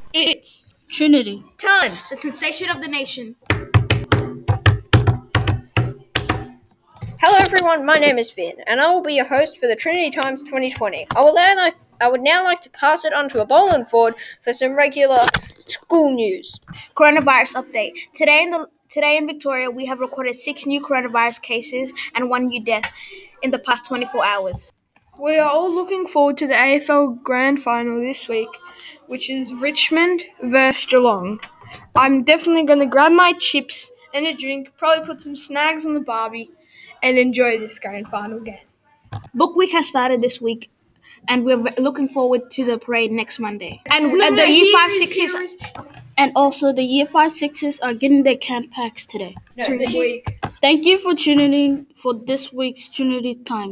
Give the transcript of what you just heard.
It's Trinity. Times. The sensation of the nation. Hello everyone, my name is Finn, and I will be your host for the Trinity Times 2020. I would now like to pass it on to Boland Ford for some regular school news. Coronavirus update. Today in Victoria, we have recorded 6 new coronavirus cases and 1 new death in the past 24 hours. We are all looking forward to the AFL Grand Final this week, which is Richmond versus Geelong. I'm definitely going to grab my chips and a drink, probably put some snags on the barbie, and enjoy this Grand Final game. Book week has started this week, and we're looking forward to the parade next Monday. And No, the Year 5 here 6s is And also, the Year 5 6s are getting their camp packs today. week. Thank you for tuning in for this week's Trinity Time.